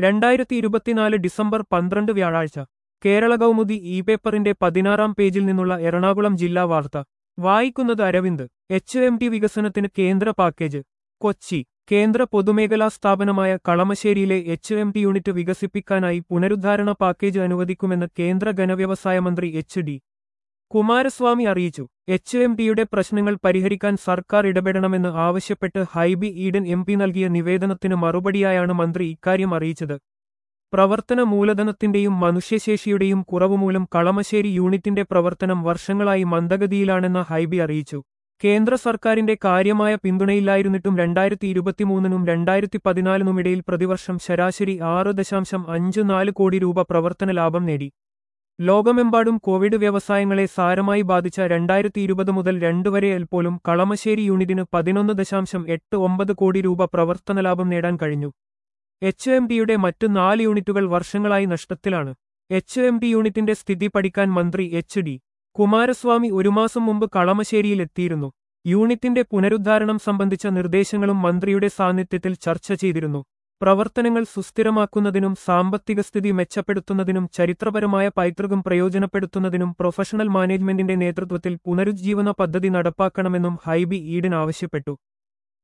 2024 December 12 വ്യാഴാഴ്ച Kerala Kaumudi E പേപ്പറിന്റെ 16-ാം പേജിൽ നിന്നുള്ള എറണാകുളം ജില്ലാ വാർത്ത വായിക്കുന്നത് അരവിന്ദ്. HMT വികസനത്തിന് കേന്ദ്ര പാക്കേജ്. കൊച്ചി. കേന്ദ്ര പൊതുമേഖലാ സ്ഥാപനമായ കളമശ്ശേരിയിലെ HMT യൂണിറ്റ് വികസിപ്പിക്കാനായി പുനരുദ്ധാരണ പാക്കേജ് അനുവദിക്കുമെന്ന് കേന്ദ്ര ഖനവ്യവസായ മന്ത്രി എച്ച്.ഡി. കുമാരസ്വാമി അറിയിച്ചു. HMTയുടെ പ്രശ്നങ്ങൾ പരിഹരിക്കാൻ സർക്കാർ ഇടപെടണമെന്ന് ആവശ്യപ്പെട്ട് ഹൈബി ഈഡൻ MP നൽകിയ നിവേദനത്തിന് മറുപടിയായാണ് മന്ത്രി ഇക്കാര്യം അറിയിച്ചത്. പ്രവർത്തന മൂലധനത്തിന്റെയും മനുഷ്യശേഷിയുടെയും കുറവുമൂലം കളമശ്ശേരി യൂണിറ്റിന്റെ പ്രവർത്തനം വർഷങ്ങളായി മന്ദഗതിയിലാണെന്ന് ഹൈബി അറിയിച്ചു. കേന്ദ്ര സർക്കാരിന്റെ കാര്യമായ പിന്തുണയില്ലായിരുന്നിട്ടും 2023-നും 2014-നും ഇടയിൽ പ്രതിവർഷം ശരാശരി 6.54 കോടി രൂപ പ്രവർത്തന ലാഭം നേടി. ലോകമെമ്പാടും കോവിഡ് വ്യവസായങ്ങളെ സാരമായി ബാധിച്ച 2020 മുതൽ 2 വരെ പോലും കളമശ്ശേരി യൂണിറ്റിന് 11.89 കോടി രൂപ പ്രവർത്തനലാഭം നേടാൻ കഴിഞ്ഞു. HMTയുടെ മറ്റ് 4 യൂണിറ്റുകൾ വർഷങ്ങളായി നഷ്ടത്തിലാണ്. HMT യൂണിറ്റിന്റെ സ്ഥിതി പഠിക്കാൻ മന്ത്രി എച്ച്.ഡി. കുമാരസ്വാമി ഒരു മാസം മുമ്പ് കളമശ്ശേരിയിൽ എത്തിയിരുന്നു. യൂണിറ്റിന്റെ പുനരുദ്ധാരണം സംബന്ധിച്ച നിർദ്ദേശങ്ങളും മന്ത്രിയുടെ സാന്നിധ്യത്തിൽ ചർച്ച ചെയ്തിരുന്നു. പ്രവർത്തനങ്ങൾ സുസ്ഥിരമാക്കുന്നതിനും സാമ്പത്തികസ്ഥിതി മെച്ചപ്പെടുത്തുന്നതിനും ചരിത്രപരമായ പൈതൃകം പ്രയോജനപ്പെടുത്തുന്നതിനും പ്രൊഫഷണൽ മാനേജ്മെന്റിന്റെ നേതൃത്വത്തിൽ പുനരുജ്ജീവന പദ്ധതി നടപ്പാക്കണമെന്നും ഹൈബി ഈഡൻ ആവശ്യപ്പെട്ടു.